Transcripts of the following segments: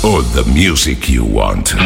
All the music you want.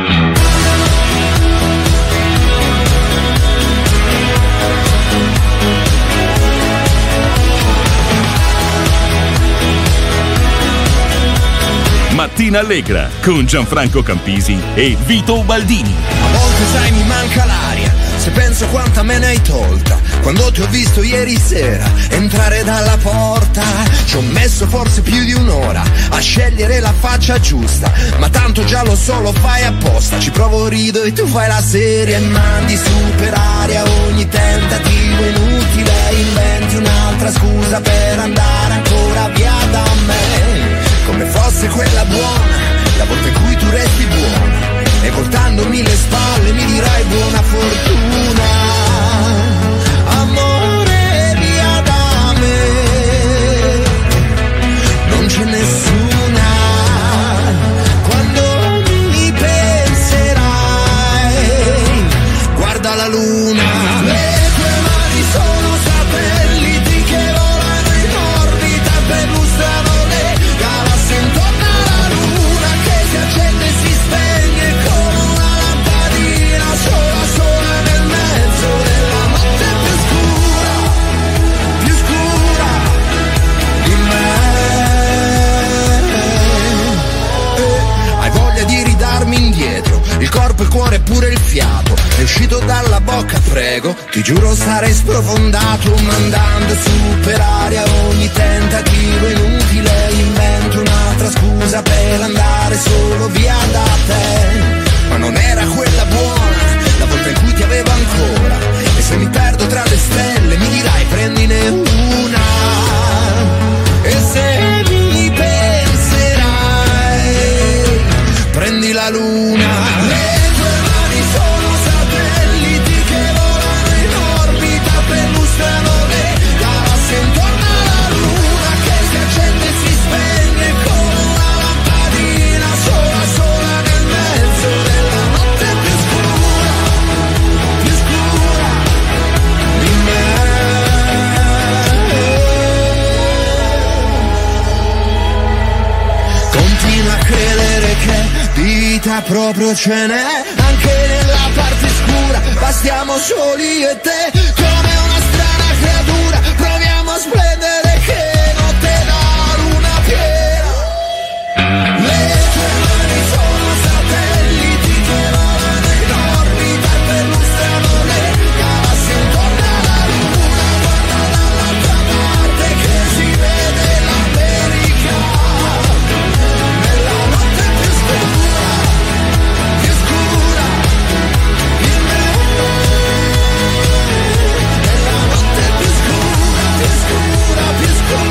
Mattina Allegra con Gianfranco Campisi e Vito Baldini. A volte sai mi manca l'aria, se penso quanta me ne hai tolta. Quando ti ho visto ieri sera entrare dalla porta, ci ho messo forse più di un'ora a scegliere la faccia giusta, ma tanto già lo so, lo fai apposta. Ci provo, rido e tu fai la seria e mandi su per aria ogni tentativo inutile. Inventi un'altra scusa per andare ancora via da me, come fosse quella buona, la volta in cui tu resti buona, e voltandomi le spalle mi dirai buona fortuna. Amore via da me, non c'è nessuna. Quando mi penserai, guarda la luna. Le tue mani sono satelliti che volano in orbita, perlustrano le galassie intorno alla luna, che si accende e si spegne come una lampadina sola sola nel mezzo della notte più scura di me. Hai voglia di ridarmi indietro il corpo, il cuore e pure il fiato. È uscito dalla bocca, prego, ti giuro sarei sprofondato, mandando su per aria ogni tentativo inutile. Invento un'altra scusa per andare solo via da te, ma non era quella buona, la volta in cui ti avevo ancora. E se mi perdo tra le stelle mi dirai prendine una. E se mi penserai, prendi la luna. Le tue mani sono satelliti che volano in orbita, perlustrano le galassie intorno alla luna, che si accende e si spegne come una lampadina sola sola nel mezzo della notte più scura di me. Continua a credere che vita proprio ce n'è anche nella parte scura, bastiamo soli e te come una strana creatura, proviamo a splendere che notte la luna piena. Le tue mani sono satelliti che volano in orbita e perlustrano le galassie intorno alla luna, guarda dall'altra parte che si vede l'America nella notte più scura di me. Nella notte più scura di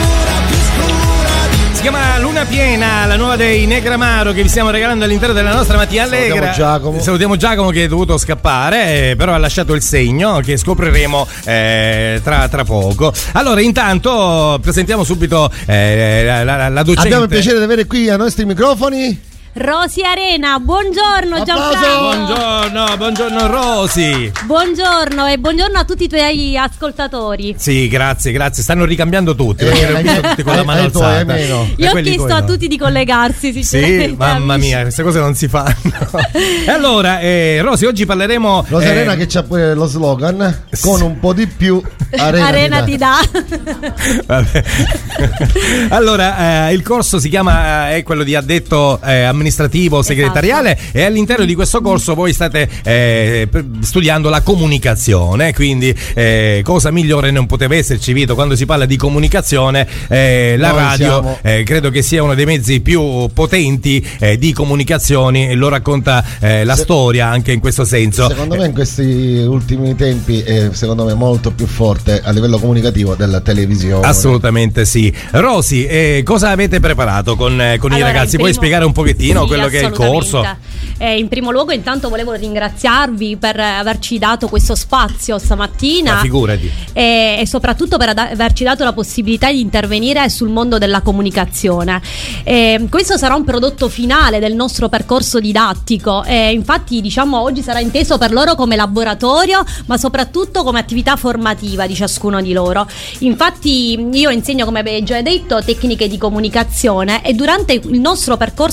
Si chiama Luna Piena, la nuova dei Negramaro che vi stiamo regalando all'interno della nostra mattina allegra. Salutiamo Giacomo che è dovuto scappare, però ha lasciato il segno che scopriremo tra poco. Allora, intanto presentiamo subito la docente. Abbiamo il piacere di avere qui ai nostri microfoni Rosy Arena, buongiorno Gianfranco. Buongiorno Rosy. Buongiorno e buongiorno a tutti i tuoi ascoltatori. Sì, grazie. Stanno ricambiando tutti, perché li ho visto tutti con la mano alzata. Io ho chiesto a tutti di collegarsi. Sì, mamma mia, queste cose non si fanno. E allora, Rosy, oggi parleremo. Rosy Arena che c'ha pure lo slogan con un po' di più Arena ti dà. Vabbè. Allora, il corso si chiama è quello di addetto amministrativo segretariale, esatto. E all'interno di questo corso voi state studiando la comunicazione, quindi cosa migliore non poteva esserci, Vito, quando si parla di comunicazione. La radio credo che sia uno dei mezzi più potenti di comunicazioni, e lo racconta la storia anche in questo senso. Secondo me in questi ultimi tempi è secondo me molto più forte a livello comunicativo della televisione. Assolutamente sì. Rosy, cosa avete preparato con i ragazzi? Puoi spiegare un pochettino quello che è il corso? In primo luogo intanto volevo ringraziarvi per averci dato questo spazio stamattina. Figurati. E soprattutto per averci dato la possibilità di intervenire sul mondo della comunicazione. Questo sarà un prodotto finale del nostro percorso didattico, infatti diciamo oggi sarà inteso per loro come laboratorio, ma soprattutto come attività formativa di ciascuno di loro. Infatti io insegno, come avevi già detto, tecniche di comunicazione, e durante il nostro percorso didattico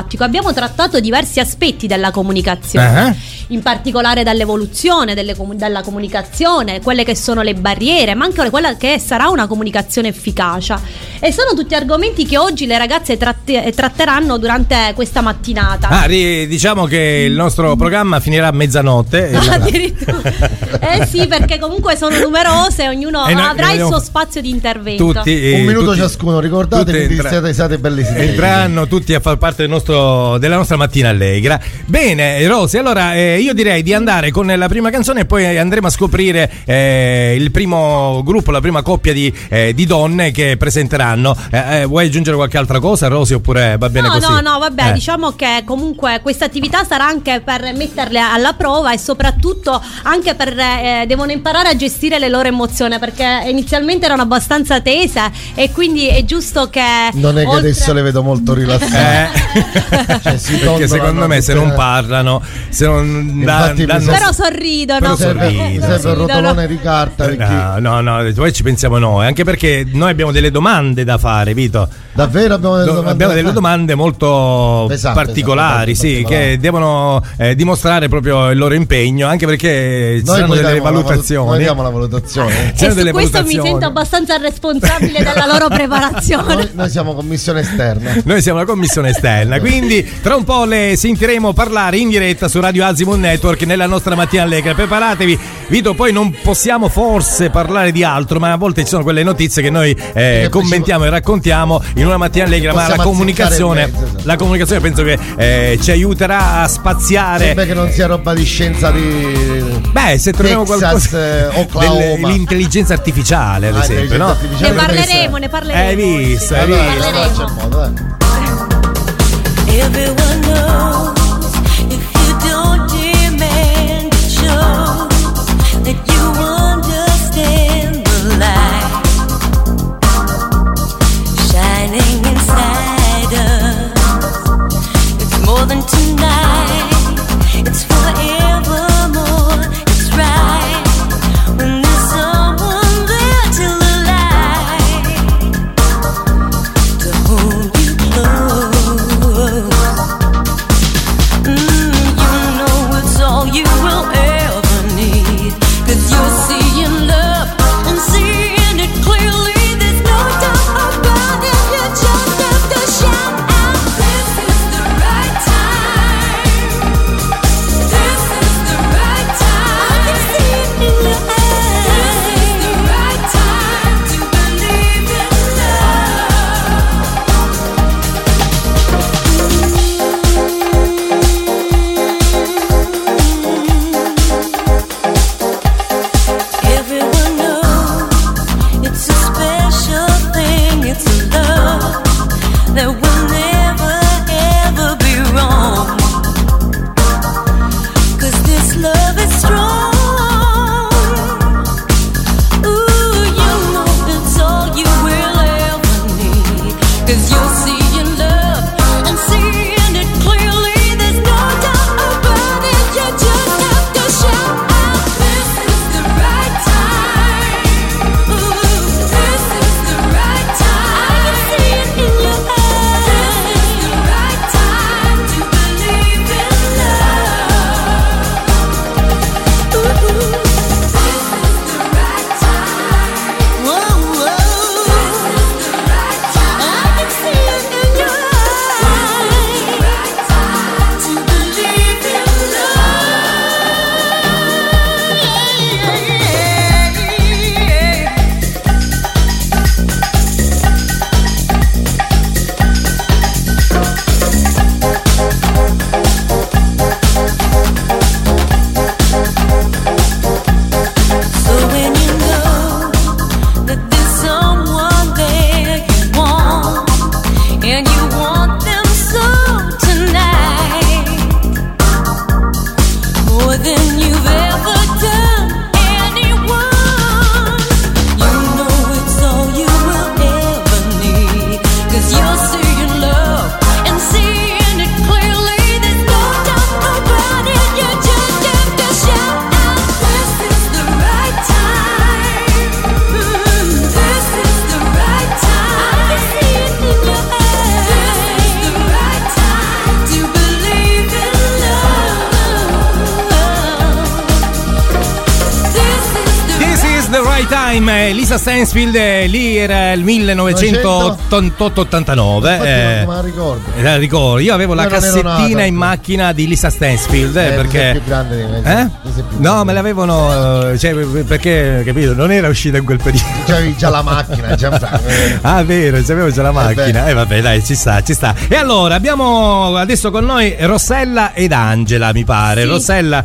didattico abbiamo trattato diversi aspetti della comunicazione, in particolare dall'evoluzione della comunicazione, quelle che sono le barriere, ma anche quella che sarà una comunicazione efficace. E sono tutti argomenti che oggi le ragazze tratteranno durante questa mattinata. Diciamo che il nostro programma finirà a mezzanotte. Addirittura. Sì, perché comunque sono numerose, ognuno avrà il suo spazio di intervento. Un minuto ciascuno, ricordatevi, siate bellissimi. Entreranno tutti a far parte della nostra mattina allegra. Bene, Rosy, allora io direi di andare con la prima canzone e poi andremo a scoprire il primo gruppo, la prima coppia di donne che presenteranno. Vuoi aggiungere qualche altra cosa, Rosy, oppure va bene così? No, vabbè, diciamo che comunque questa attività sarà anche per metterle alla prova e soprattutto anche per devono imparare a gestire le loro emozioni, perché inizialmente erano abbastanza tese e quindi è giusto che non è che adesso le vedo molto rilassate. Perché secondo me se non parlano, se non danno... però sorridono. Mi serve un rotolone di carta. No, poi ci pensiamo noi, anche perché noi abbiamo delle domande da fare, Vito. Davvero abbiamo delle domande molto particolari, che devono dimostrare proprio il loro impegno, anche perché ci saranno delle valutazioni. Noi diamo la valutazione. E su questo mi sento abbastanza responsabile della loro preparazione. Noi siamo commissione esterna. Noi siamo la commissione esterna, quindi tra un po' le sentiremo parlare in diretta su Radio Azimut Network nella nostra mattina allegra. Preparatevi, Vito, poi non possiamo forse parlare di altro, ma a volte ci sono quelle notizie che noi commentiamo e raccontiamo in una mattina allegra, ma la comunicazione penso che ci aiuterà a spaziare. Sembra che non sia roba di scienza di se troviamo qualcosa dell'intelligenza artificiale, ad esempio, no? Ne parleremo. Hai visto? Everyone knows if you don't demand it shows that you understand the light shining inside us. It's more than tonight, it's forevermore. It's right when there's someone there till the light to hold you close. You will ever need, 'cause you're seeing love and seeing it clearly. There's no doubt about it, you just have to shout out. This is the right time. This is the right time. I can see it in your eyes. This is the right time to believe in Everyone knows it's a special thing. It's a love that will never ever be wrong. 'Cause this love is strong. Ooh, you know it's all you will ever need. 'Cause you're seeing love and seeing it clearly. There's no doubt about it. You just have to shout out. This is the right time. Ooh, this is the right time. I can see it in your eyes. This is the right time to believe in love. Ooh, this is the right time. Whoa, whoa. This is the right time. I can see it Time, Lisa Stansfield, lì era il 1989. Infatti non me la ricordo. La ricordo. Io avevo la Io non ero cassettina nato. in macchina di Lisa Stansfield Tu sei perché più grande di me. Eh? Tu sei più No, grande. me l'avevano, cioè, perché, capito, non era uscita in quel periodo. C'avevi già la macchina, Gianfranco. Ah, vero, avevo già la macchina. Vabbè, dai, ci sta. E allora abbiamo adesso con noi Rossella ed Angela, mi pare. Sì. Rossella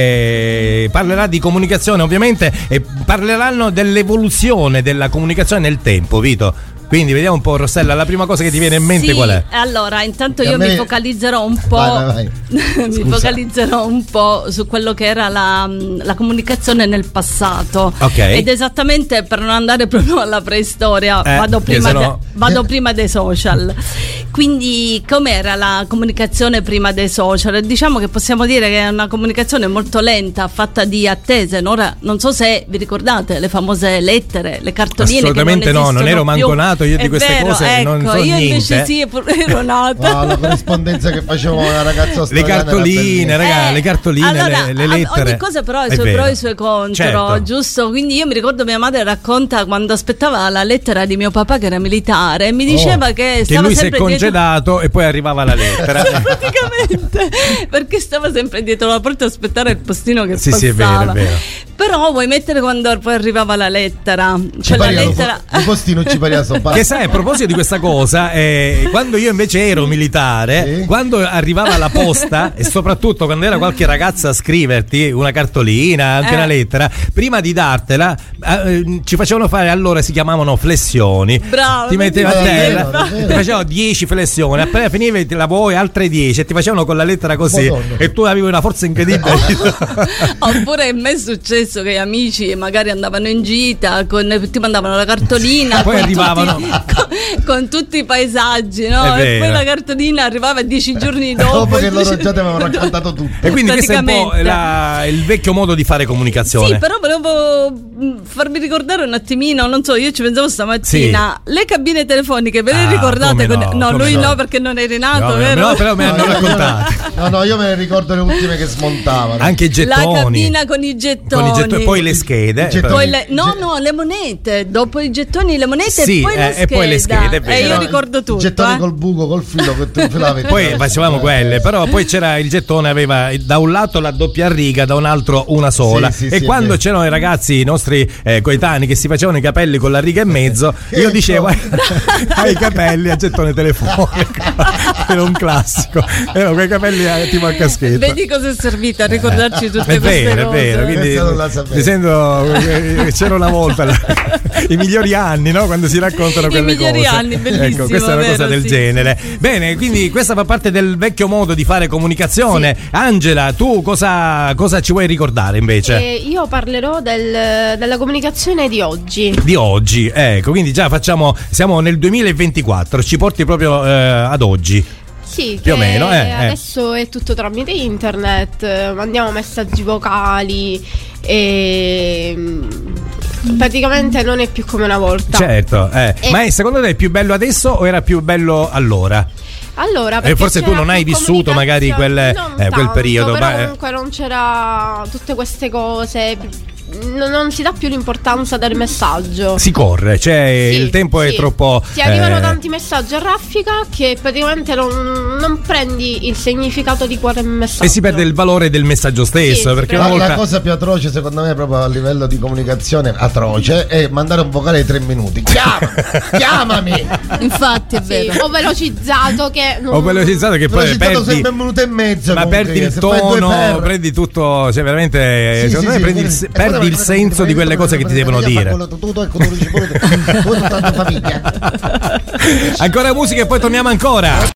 parlerà di comunicazione, ovviamente, e parleranno dell'evoluzione della comunicazione nel tempo, Vito. Quindi vediamo un po', Rossella, la prima cosa che ti viene in mente Sì, qual è? allora intanto E a io me- mi focalizzerò un po'. Vai. Mi Scusa. focalizzerò un po' su quello che era la comunicazione nel passato. Ok. Ed esattamente per non andare proprio alla preistoria, vado che sennò- prima dei social. Quindi com'era la comunicazione prima dei social? Diciamo che possiamo dire che è una comunicazione molto lenta, fatta di attese. Ora non so se vi ricordate le famose lettere, le cartoline. Assolutamente che no, non ero esistono manco più. nato, io di È queste vero, cose ecco, non so io niente. invece sì, ero nata. No, la corrispondenza che facevo con una ragazza Le australiana era cartoline, bellissima. raga, le cartoline, allora, le lettere. ogni cosa però ha i È suoi vero. pro e i suoi contro, Certo. giusto? Quindi io mi ricordo mia madre racconta quando aspettava la lettera di mio papà che era militare e mi diceva che stava lui si è sempre dietro. congedato e poi arrivava la lettera. Praticamente perché stava sempre dietro la porta a aspettare il postino che Sì, passava. sì, è vero, è vero. Però vuoi mettere quando poi arrivava la lettera? Ci Quella pariamo, lettera un postino ci pariamo sopra. Che sai, a proposito di questa cosa, quando io invece ero militare, Sì. quando arrivava la posta e soprattutto quando era qualche ragazza a scriverti una cartolina, anche una lettera, prima di dartela ci facevano fare, allora si chiamavano flessioni. Bravo, Ti metteva a è terra, vero, è vero. ti facevano 10 flessioni, appena finivi te la vuoi altre 10 e ti facevano con la lettera così. Madonna. E tu avevi una forza incredibile. Oppure a me è successo che gli amici magari andavano in gita, ti mandavano la cartolina Poi con arrivavano. con tutti i paesaggi, no? È E poi vero. la cartolina arrivava 10 giorni dopo. Dopo che loro già ti avevano raccontato tutto. E quindi questo è un po' Praticamente. il vecchio modo di fare comunicazione. Sì, però volevo farvi ricordare un attimino, non so, io ci pensavo stamattina, le cabine telefoniche, ve le ricordate? come no, come lui no. no, perché non eri nato, No, vero? no, però me ne hanno io- raccontate. No, io me ne ricordo le ultime che smontavano. Anche i La gettoni. cabina con i gettoni. Con i gettoni, poi le schede. I gettoni. Poi le monete, dopo i gettoni le monete Sì, e poi le schede. e poi le schede, è vero. io ricordo tutto. I gettoni eh. col buco, col filo che tu filavi. Poi facevamo quelle, però poi c'era il gettone, aveva da un lato la doppia riga, da un altro una sola. Sì, e sì, quando è vero. c'erano i ragazzi, i nostri coetanei, che si facevano i capelli con la riga e mezzo, io dicevo hai i capelli a gettone telefonico. Era un classico, erano quei capelli tipo a caschetto. Vedi cosa è servito a ricordarci tutte È queste vero, è cose. vero. Quindi Questa non la sapevo. mi sento c'era una volta i migliori anni, no? Quando si raccontano I quelle migliori cose. anni, bellissimo, Ecco, questa è una cosa vero, del sì, genere. Bene, quindi questa fa parte del vecchio modo di fare comunicazione. Angela, tu cosa ci vuoi ricordare invece? Io parlerò della comunicazione di oggi. Di oggi, ecco, quindi già siamo nel 2024, ci porti proprio ad oggi. Sì, Più o che meno, adesso è tutto tramite internet, mandiamo messaggi vocali e praticamente non è più come una volta. Certo, ma secondo te è più bello adesso o era più bello allora? Allora, perché forse tu c'era non hai più vissuto magari comunicazione, non quel tanto, periodo, però ma, comunque non c'era tutte queste cose, non si dà più l'importanza del messaggio. si corre, cioè Sì, il tempo è sì. troppo. Ti arrivano tanti messaggi a raffica che praticamente non prendi il significato di quale messaggio. E si perde il valore del messaggio stesso, Sì, perché sì, una La volta. cosa più atroce secondo me proprio a livello di comunicazione atroce è mandare un vocale di 3 minuti. Chiamami! Infatti è Sì, vero. o velocizzato che non... Ho velocizzato che poi Velocizzato perdi. sempre un minuto e mezzo. Ma comunque, perdi il se fai due tono, per- prendi tutto, cioè veramente. Sì, secondo sì, me sì, perdi sì. perdi il senso di quelle cose che ti devono dire. Tutto, ecco, tu dici pure tu, tutta la tua famiglia. Ancora musica e poi torniamo ancora.